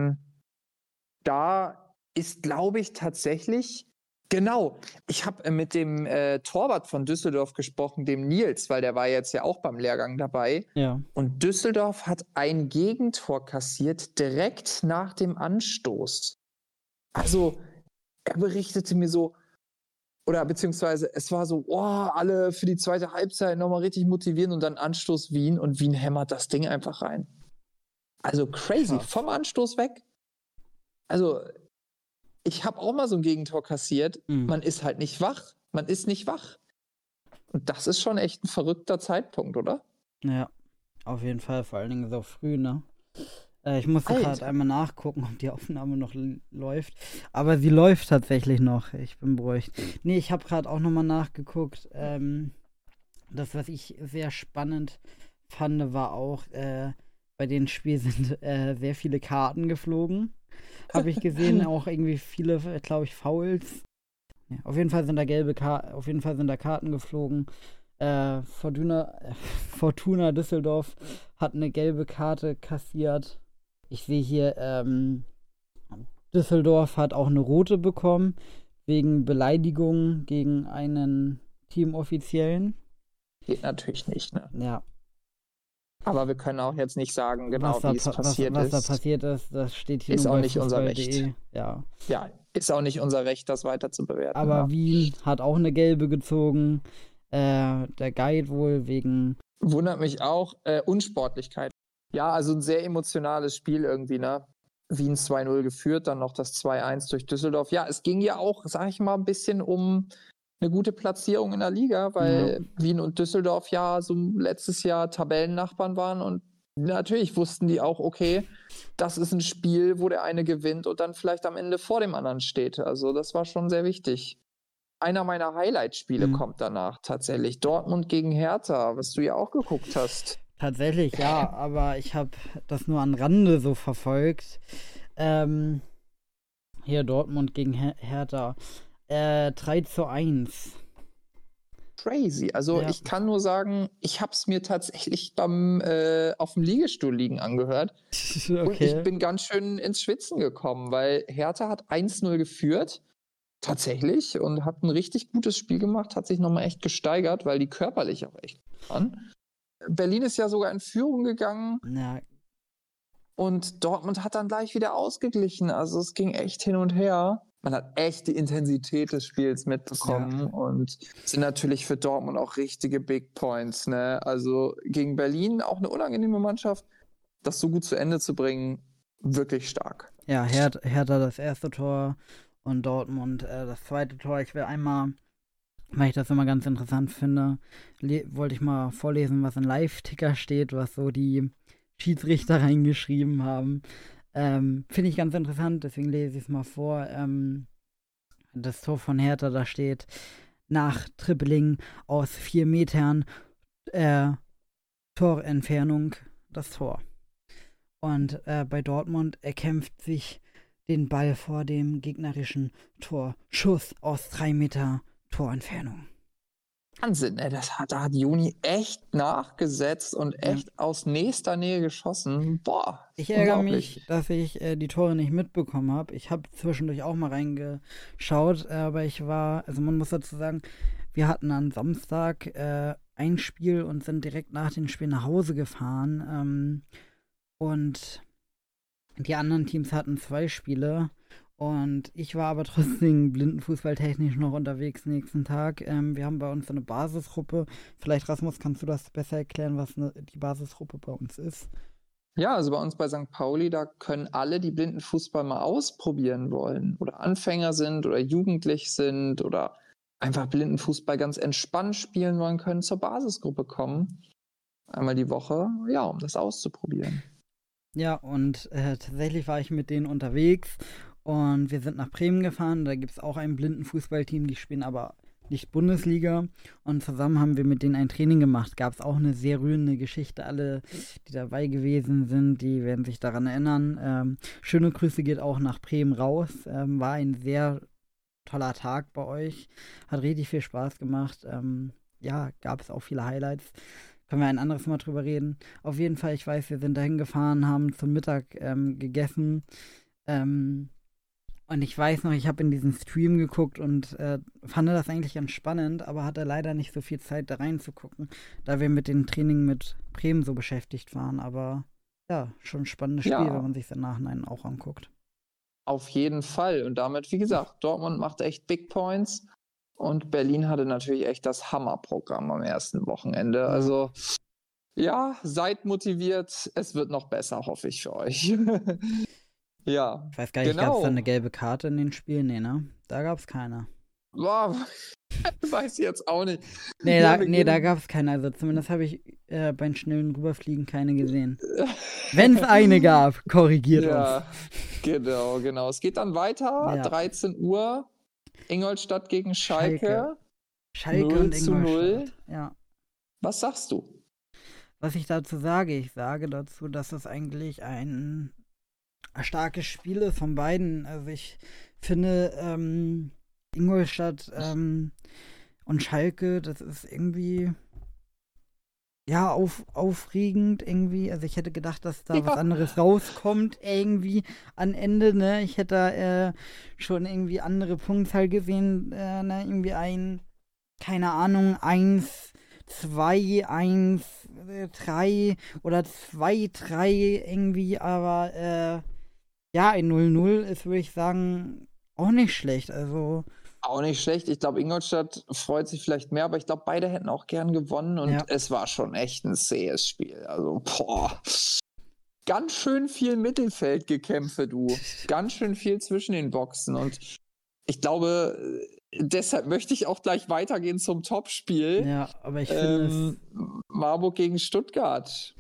da ist, glaube ich, tatsächlich, genau, ich habe mit dem Torwart von Düsseldorf gesprochen, dem Nils, weil der war jetzt ja auch beim Lehrgang dabei. Ja. Und Düsseldorf hat ein Gegentor kassiert, direkt nach dem Anstoß. Also, er berichtete mir so, oder beziehungsweise es war so, alle für die zweite Halbzeit nochmal richtig motivieren und dann Anstoß Wien und Wien hämmert das Ding einfach rein. Also crazy, Krass. vom Anstoß weg. Also, ich habe auch mal so ein Gegentor kassiert. Man ist halt nicht wach. Man ist nicht wach. Und das ist schon echt ein verrückter Zeitpunkt, oder? Ja, auf jeden Fall, vor allen Dingen so früh, ne? Ich musste gerade einmal nachgucken, ob die Aufnahme noch läuft. Aber sie läuft tatsächlich noch. Ich bin beruhigt. Nee, ich habe gerade auch nochmal nachgeguckt. Das, was ich sehr spannend fand, war auch, bei dem Spiel sind sehr viele Karten geflogen. Habe ich gesehen, auch irgendwie viele, glaube ich, Fouls. Ja, auf jeden Fall sind da Karten geflogen. Fortuna Düsseldorf hat eine gelbe Karte kassiert. Ich sehe hier, Düsseldorf hat auch eine rote bekommen, wegen Beleidigung gegen einen Teamoffiziellen. Geht natürlich nicht, ne? Ja. Aber wir können auch jetzt nicht sagen, genau wie es passiert ist. Was da passiert ist, das steht hier ist nur auch bei nicht unser Recht. Ja, ist auch nicht unser Recht, das weiter zu bewerten. Aber Wien hat auch eine gelbe gezogen. Der Guide wohl wegen... Wundert mich auch. Unsportlichkeit. Ja, also ein sehr emotionales Spiel irgendwie, ne? Wien 2:0 geführt, dann noch das 2:1 durch Düsseldorf. Ja, es ging ja auch, sag ich mal, ein bisschen um eine gute Platzierung in der Liga, weil Wien und Düsseldorf ja so letztes Jahr Tabellennachbarn waren und natürlich wussten die auch, okay, das ist ein Spiel, wo der eine gewinnt und dann vielleicht am Ende vor dem anderen steht. Also das war schon sehr wichtig. Einer meiner Highlight-Spiele kommt danach tatsächlich. Dortmund gegen Hertha, was du ja auch geguckt hast. Tatsächlich, ja, aber ich habe das nur am Rande so verfolgt. Hier Dortmund gegen Hertha. 3:1. Crazy. Also ich kann nur sagen, ich habe es mir tatsächlich auf dem Liegestuhl liegen angehört. Okay. Und ich bin ganz schön ins Schwitzen gekommen, weil Hertha hat 1:0 geführt. Tatsächlich. Und hat ein richtig gutes Spiel gemacht, hat sich nochmal echt gesteigert, weil die körperlich auch echt waren. Berlin ist ja sogar in Führung gegangen. Ja. Und Dortmund hat dann gleich wieder ausgeglichen. Also es ging echt hin und her. Man hat echt die Intensität des Spiels mitbekommen und sind natürlich für Dortmund auch richtige Big Points, ne? Also gegen Berlin auch eine unangenehme Mannschaft, das so gut zu Ende zu bringen, wirklich stark. Ja, Hertha das erste Tor und Dortmund das zweite Tor. Ich will einmal, weil ich das immer ganz interessant finde, wollte ich mal vorlesen, was in Live-Ticker steht, was so die Schiedsrichter reingeschrieben haben. Finde ich ganz interessant, deswegen lese ich es mal vor. Das Tor von Hertha, da steht nach Dribbling aus 4 Metern Torentfernung das Tor. Und bei Dortmund erkämpft sich den Ball vor dem gegnerischen Tor. Schuss aus 3 Meter Torentfernung. Wahnsinn, ey, da hat Juni echt nachgesetzt und echt aus nächster Nähe geschossen. Boah. Ich ärgere mich, dass ich die Tore nicht mitbekommen habe. Ich habe zwischendurch auch mal reingeschaut, aber also man muss dazu sagen, wir hatten am Samstag ein Spiel und sind direkt nach dem Spiel nach Hause gefahren. Und die anderen Teams hatten 2 Spiele. Und ich war aber trotzdem blindenfußballtechnisch noch unterwegs nächsten Tag. Wir haben bei uns so eine Basisgruppe. Vielleicht, Rasmus, kannst du das besser erklären, was die Basisgruppe bei uns ist? Ja, also bei uns bei St. Pauli, da können alle, die Blindenfußball mal ausprobieren wollen oder Anfänger sind oder jugendlich sind oder einfach Blindenfußball ganz entspannt spielen wollen, können zur Basisgruppe kommen. Einmal die Woche, ja, um das auszuprobieren. Ja, und tatsächlich war ich mit denen unterwegs und wir sind nach Bremen gefahren. Da gibt es auch ein Blindenfußballteam, die spielen aber nicht Bundesliga. Und zusammen haben wir mit denen ein Training gemacht. Gab es auch eine sehr rührende Geschichte. Alle, die dabei gewesen sind, die werden sich daran erinnern. Schöne Grüße geht auch nach Bremen raus. War ein sehr toller Tag bei euch. Hat richtig viel Spaß gemacht. Ja, gab es auch viele Highlights. Können wir ein anderes Mal drüber reden. Auf jeden Fall, ich weiß, wir sind dahin gefahren, haben zum Mittag gegessen. Und ich weiß noch, ich habe in diesen Stream geguckt und fand das eigentlich ganz spannend, aber hatte leider nicht so viel Zeit, da reinzugucken, da wir mit dem Training mit Bremen so beschäftigt waren. Aber ja, schon ein spannendes Spiel, wenn man sich es im Nachhinein auch anguckt. Auf jeden Fall. Und damit, wie gesagt, Dortmund macht echt Big Points. Und Berlin hatte natürlich echt das Hammerprogramm am ersten Wochenende. Also, ja, seid motiviert. Es wird noch besser, hoffe ich für euch. Ja. Ich weiß gar nicht, gab es da eine gelbe Karte in den Spielen? Nee, ne? Da gab es keine. Boah, weiß ich jetzt auch nicht. Nee, da gab es keine. Also zumindest habe ich beim schnellen Rüberfliegen keine gesehen. Wenn es eine gab, korrigiert uns. Ja, genau. Es geht dann weiter, 13 Uhr. Ingolstadt gegen Schalke. Schalke 0 und Ingolstadt. Ja. Was sagst du? Was ich dazu sage? Ich sage dazu, dass es eigentlich ein starkes Spiel ist von beiden. Also ich finde, Ingolstadt und Schalke, das ist irgendwie ja aufregend irgendwie. Also ich hätte gedacht, dass da was anderes rauskommt irgendwie am Ende, ne? Ich hätte da schon irgendwie andere Punktzahl gesehen, ne? Irgendwie keine Ahnung, 1, 2, 1, 3 oder 2, 3 irgendwie, aber ja, ein 0-0 ist, würde ich sagen, auch nicht schlecht. Also auch nicht schlecht. Ich glaube, Ingolstadt freut sich vielleicht mehr, aber ich glaube, beide hätten auch gern gewonnen und es war schon echt ein zähes Spiel. Also, ganz schön viel Mittelfeldgekämpfe, du. Ganz schön viel zwischen den Boxen und ich glaube, deshalb möchte ich auch gleich weitergehen zum Topspiel. Ja, aber ich finde Marburg gegen Stuttgart.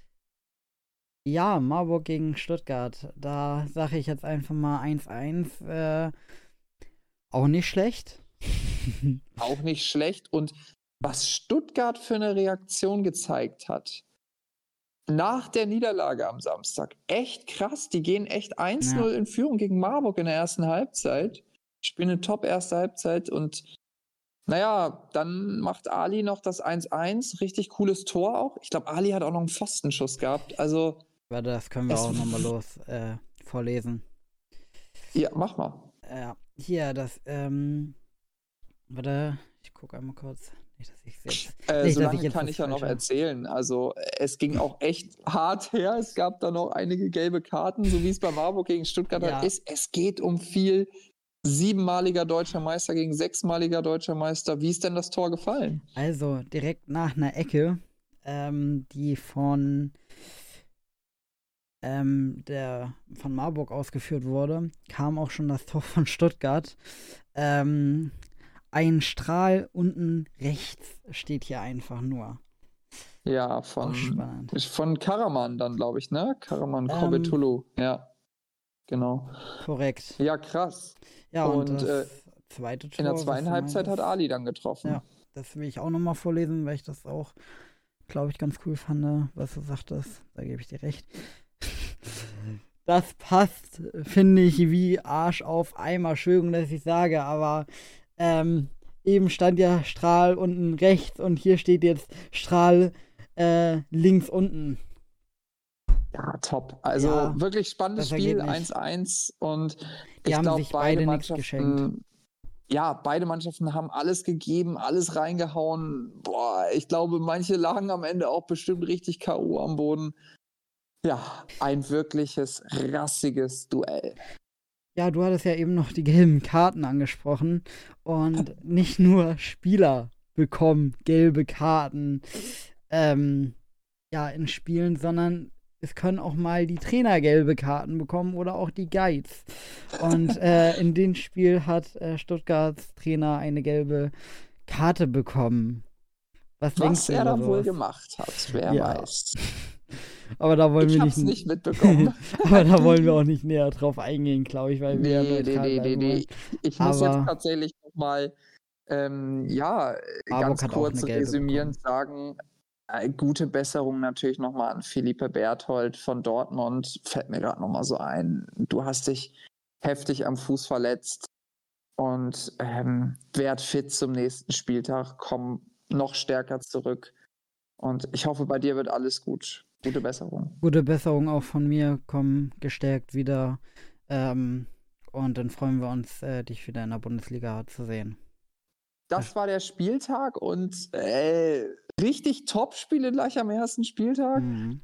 Ja, Marburg gegen Stuttgart. Da sage ich jetzt einfach mal 1-1. Auch nicht schlecht. Auch nicht schlecht. Und was Stuttgart für eine Reaktion gezeigt hat, nach der Niederlage am Samstag, echt krass. Die gehen echt 1-0 in Führung gegen Marburg in der ersten Halbzeit. Spielen eine top-erste Halbzeit und naja, dann macht Ali noch das 1-1. Richtig cooles Tor auch. Ich glaube, Ali hat auch noch einen Pfostenschuss gehabt. Also. Warte, das können wir auch nochmal vorlesen. Ja, mach mal. Hier, das, warte, ich gucke einmal kurz. Nicht, dass ich solange kann ich ja noch erzählen. Also, es ging auch echt hart her. Es gab da noch einige gelbe Karten, so wie es bei Marburg gegen Stuttgart ist. Es geht um viel. 7-maliger deutscher Meister gegen 6-maliger deutscher Meister. Wie ist denn das Tor gefallen? Also, direkt nach einer Ecke, die von Marburg ausgeführt wurde, kam auch schon das Tor von Stuttgart. Ein Strahl unten rechts steht hier einfach nur. Ja, von Karaman dann, glaube ich, ne? Karaman Kobetulu, ja. Genau. Korrekt. Ja, krass. Ja, und das zweite Tor. In der zweiten Halbzeit hat Ali dann getroffen. Ja, das will ich auch nochmal vorlesen, weil ich das auch, glaube ich, ganz cool fand, was du sagtest. Da gebe ich dir recht. Das passt, finde ich, wie Arsch auf Eimer. Entschuldigung, dass ich sage, aber eben stand ja Strahl unten rechts und hier steht jetzt Strahl links unten. Ja, top. Also wirklich spannendes Spiel, 1-1 und ich glaube, beide Mannschaften, beide Mannschaften haben alles gegeben, alles reingehauen. Boah, ich glaube, manche lagen am Ende auch bestimmt richtig K.O. am Boden. Ja, ein wirkliches, rassiges Duell. Ja, du hattest ja eben noch die gelben Karten angesprochen und nicht nur Spieler bekommen gelbe Karten in Spielen, sondern es können auch mal die Trainer gelbe Karten bekommen oder auch die Guides. Und in dem Spiel hat Stuttgarts Trainer eine gelbe Karte bekommen. Was denkst Was du er über dann wohl sowas? gemacht hat, wer Ja, weiß. aber da wollen Ich wir hab's nicht, nicht mitbekommen. aber da wollen wir auch nicht näher drauf eingehen, glaube ich, weil wir ja neutral Nee. bleiben wollen. Ich muss jetzt Aber tatsächlich nochmal ja, Marburg ganz hat auch eine kurz gelbe bekommen. resümierend sagen, gute Besserung natürlich nochmal an Philippe Berthold von Dortmund. Fällt mir gerade nochmal so ein. Du hast dich heftig am Fuß verletzt und werd fit zum nächsten Spieltag, komm noch stärker zurück. Und ich hoffe, bei dir wird alles gut. Gute Besserung. Gute Besserung auch von mir, komm gestärkt wieder. Ähm, und dann freuen wir uns, dich wieder in der Bundesliga zu sehen. Das war der Spieltag und richtig Top-Spiele gleich am ersten Spieltag. Mhm.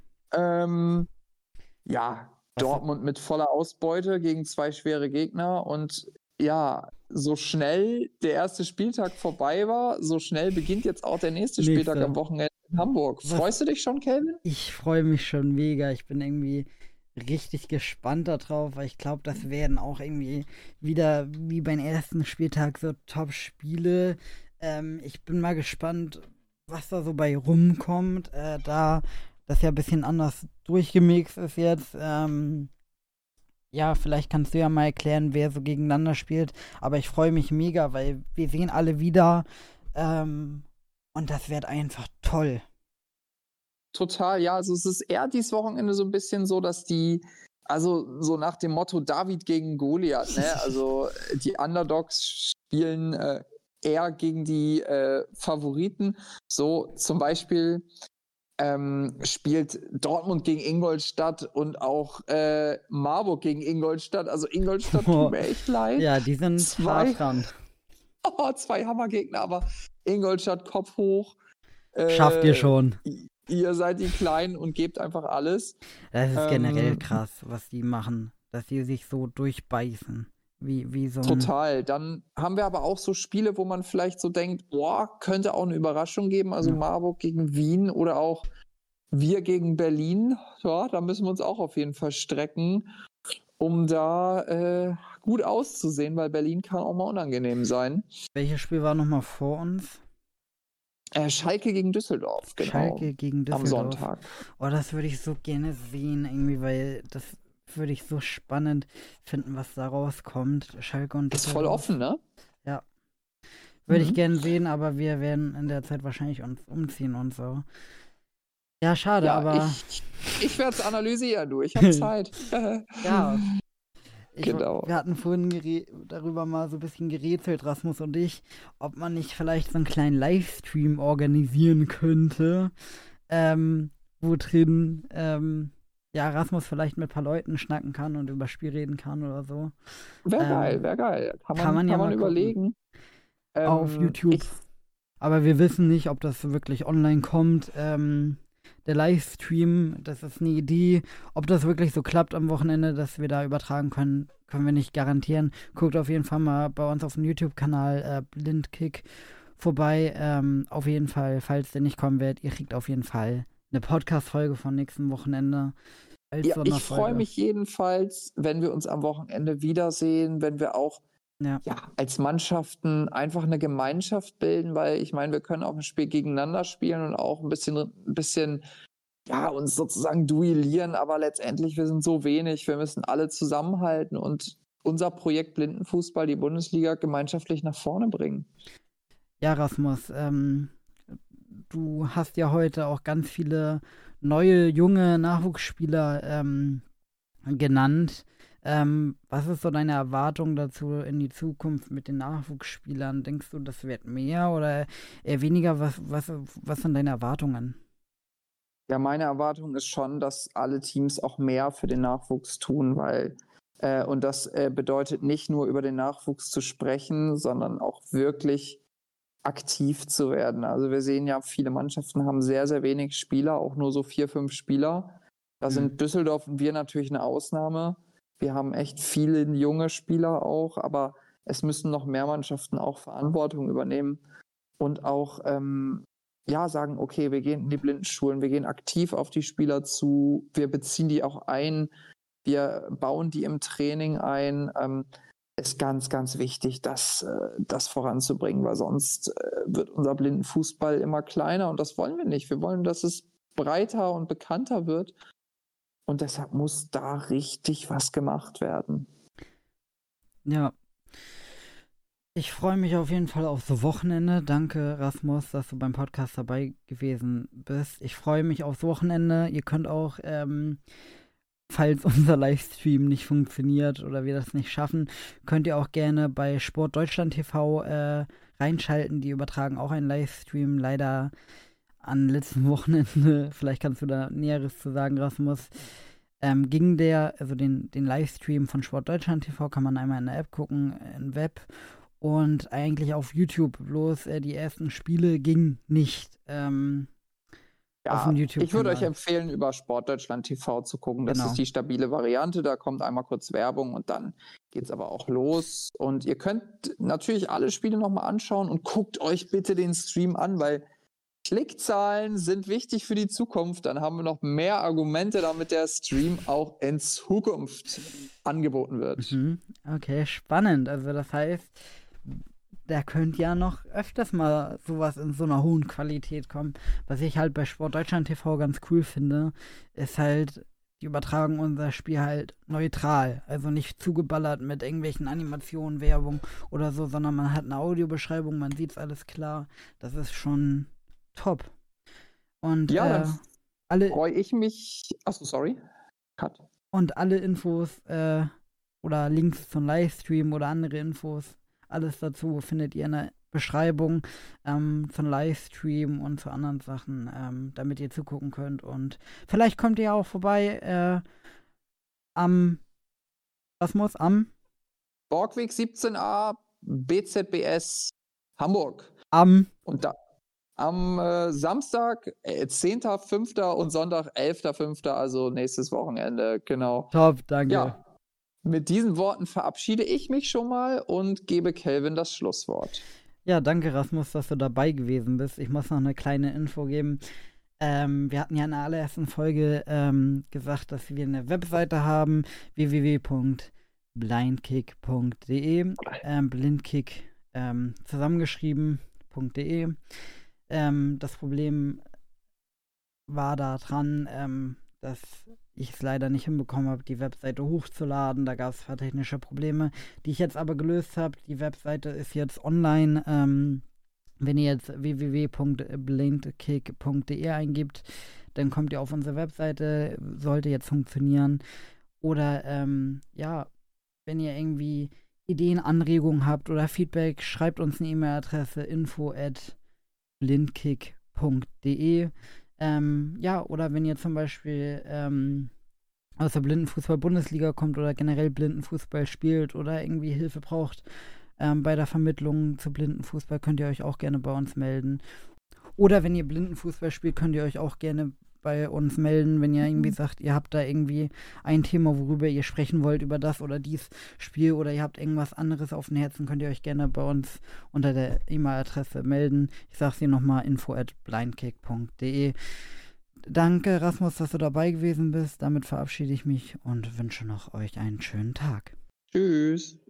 Ja, Was, Dortmund mit voller Ausbeute gegen 2 schwere Gegner und ja, so schnell der erste Spieltag vorbei war, so schnell beginnt jetzt auch der nächste Spieltag am nächste. Wochenende in Hamburg. Was, Freust du dich schon, Kelvin? ich freue mich schon mega. Ich bin irgendwie richtig gespannt darauf, weil ich glaube, das werden auch irgendwie wieder wie beim ersten Spieltag so Top-Spiele. Ich bin mal gespannt, was da so bei rumkommt, da das ja ein bisschen anders durchgemixt ist jetzt. Ja, vielleicht kannst du ja mal erklären, wer so gegeneinander spielt. Aber ich freue mich mega, weil wir sehen alle wieder. Und das wird einfach toll. Total, ja. Also es ist eher dieses Wochenende so ein bisschen so, dass also so nach dem Motto David gegen Goliath, ne? Also die Underdogs spielen eher gegen die Favoriten. So zum Beispiel spielt Dortmund gegen Ingolstadt und auch Marburg gegen Ingolstadt. Also Ingolstadt tut mir echt leid. Ja, die sind hart dran. 2 Hammergegner, aber Ingolstadt Kopf hoch. Schafft ihr schon. Ihr seid die Kleinen und gebt einfach alles. Das ist generell krass, was die machen. Dass die sich so durchbeißen. Wie so ein. Total. Dann haben wir aber auch so Spiele, wo man vielleicht so denkt, boah, könnte auch eine Überraschung geben. Also Ja. Marburg gegen Wien oder auch wir gegen Berlin. Ja, da müssen wir uns auch auf jeden Fall strecken, um da gut auszusehen, weil Berlin kann auch mal unangenehm sein. Welches Spiel war nochmal vor uns? Schalke gegen Düsseldorf, genau. Schalke gegen Düsseldorf. Am Sonntag. Oh, das würde ich so gerne sehen, irgendwie, weil das würde ich so spannend finden, was da rauskommt. Schalke und Ist Düsseldorf. voll offen, ne? Ja. Würde ich gerne sehen, aber wir werden in der Zeit wahrscheinlich uns umziehen und so. Ja, schade, Ja, aber. ich werde es analysieren, du. Ich habe Zeit. Ja. Genau. Wir hatten vorhin darüber mal so ein bisschen gerätselt, Rasmus und ich, ob man nicht vielleicht so einen kleinen Livestream organisieren könnte, wo drin, ja, Rasmus vielleicht mit ein paar Leuten schnacken kann und über Spiel reden kann oder so. Wäre geil, wäre geil. Kann man ja mal überlegen. Auf YouTube. Aber wir wissen nicht, ob das wirklich online kommt. Der Livestream, das ist eine Idee. Ob das wirklich so klappt am Wochenende, dass wir da übertragen können, können wir nicht garantieren. Guckt auf jeden Fall mal bei uns auf dem YouTube-Kanal Blindkick vorbei. Auf jeden Fall, falls der nicht kommen wird, ihr kriegt auf jeden Fall eine Podcast-Folge von nächsten Wochenende. Ja, ich freue mich jedenfalls, wenn wir uns am Wochenende wiedersehen, wenn wir auch als Mannschaften einfach eine Gemeinschaft bilden, weil ich meine, wir können auch ein Spiel gegeneinander spielen und auch ein bisschen ja, uns sozusagen duellieren, aber letztendlich, wir sind so wenig, wir müssen alle zusammenhalten und unser Projekt Blindenfußball, die Bundesliga, gemeinschaftlich nach vorne bringen. Ja, Rasmus, du hast ja heute auch ganz viele neue, junge Nachwuchsspieler genannt. Was ist so deine Erwartung dazu in die Zukunft mit den Nachwuchsspielern? Denkst du, das wird mehr oder eher weniger? Was sind deine Erwartungen? Ja, meine Erwartung ist schon, dass alle Teams auch mehr für den Nachwuchs tun, weil und das bedeutet nicht nur über den Nachwuchs zu sprechen, sondern auch wirklich aktiv zu werden. Also wir sehen ja, viele Mannschaften haben sehr, sehr wenig Spieler, auch nur so 4, 5 Spieler. Da sind Düsseldorf und wir natürlich eine Ausnahme. Wir haben echt viele junge Spieler auch, aber es müssen noch mehr Mannschaften auch Verantwortung übernehmen und auch sagen, okay, wir gehen in die Blindenschulen, wir gehen aktiv auf die Spieler zu, wir beziehen die auch ein, wir bauen die im Training ein, ist ganz, ganz wichtig, das voranzubringen, weil sonst wird unser Blindenfußball immer kleiner und das wollen wir nicht. Wir wollen, dass es breiter und bekannter wird und deshalb muss da richtig was gemacht werden. Ja. Ich freue mich auf jeden Fall aufs Wochenende. Danke, Rasmus, dass du beim Podcast dabei gewesen bist. Ich freue mich aufs Wochenende. Ihr könnt auch, falls unser Livestream nicht funktioniert oder wir das nicht schaffen, könnt ihr auch gerne bei Sport Deutschland TV reinschalten. Die übertragen auch einen Livestream. Leider am letzten Wochenende, vielleicht kannst du da Näheres zu sagen, Rasmus, ging den Livestream von Sport Deutschland TV kann man einmal in der App gucken, im Web. Und eigentlich auf YouTube, bloß die ersten Spiele gingen nicht auf dem YouTube-Kanal. Ich würde euch empfehlen, über Sportdeutschland TV zu gucken. Das ist die stabile Variante. Da kommt einmal kurz Werbung und dann geht es aber auch los. Und ihr könnt natürlich alle Spiele nochmal anschauen und guckt euch bitte den Stream an, weil Klickzahlen sind wichtig für die Zukunft. Dann haben wir noch mehr Argumente, damit der Stream auch in Zukunft angeboten wird. Okay, spannend. Also das heißt, da könnte ja noch öfters mal sowas in so einer hohen Qualität kommen. Was ich halt bei Sport Deutschland TV ganz cool finde, ist halt, die übertragen unser Spiel halt neutral. Also nicht zugeballert mit irgendwelchen Animationen, Werbung oder so, sondern man hat eine Audiobeschreibung, man sieht es alles klar. Das ist schon top. Und dann freue ich mich. Achso, sorry. Cut. Und alle Infos oder Links zum Livestream oder andere Infos, alles dazu findet ihr in der Beschreibung zum Livestream und zu anderen Sachen, damit ihr zugucken könnt. Und vielleicht kommt ihr auch vorbei am Borgweg 17a, BZBS Hamburg. Am Samstag, 10.05. und Sonntag, 11.05., also nächstes Wochenende, genau. Top, danke. Ja, mit diesen Worten verabschiede ich mich schon mal und gebe Kelvin das Schlusswort. Ja, danke, Rasmus, dass du dabei gewesen bist. Ich muss noch eine kleine Info geben. Wir hatten ja in der allerersten Folge gesagt, dass wir eine Webseite haben, www.blindkick.de, blindkick zusammengeschrieben.de. Das Problem war da dran, dass ich es leider nicht hinbekommen habe, die Webseite hochzuladen. Da gab es technische Probleme, die ich jetzt aber gelöst habe. Die Webseite ist jetzt online. Wenn ihr jetzt www.blindkick.de eingibt, dann kommt ihr auf unsere Webseite. Sollte jetzt funktionieren. Oder wenn ihr irgendwie Ideen, Anregungen habt oder Feedback, schreibt uns eine E-Mail-Adresse info@blindkick.de. Oder wenn ihr zum Beispiel aus der Blindenfußball-Bundesliga kommt oder generell Blindenfußball spielt oder irgendwie Hilfe braucht bei der Vermittlung zu Blindenfußball, könnt ihr euch auch gerne bei uns melden. Oder wenn ihr Blindenfußball spielt, könnt ihr euch auch gerne bei uns melden, wenn ihr irgendwie sagt, ihr habt da irgendwie ein Thema, worüber ihr sprechen wollt, über das oder dies Spiel oder ihr habt irgendwas anderes auf dem Herzen, könnt ihr euch gerne bei uns unter der E-Mail-Adresse melden. Ich sage sie nochmal, info@blindkick.de. Danke, Rasmus, dass du dabei gewesen bist. Damit verabschiede ich mich und wünsche noch euch einen schönen Tag. Tschüss.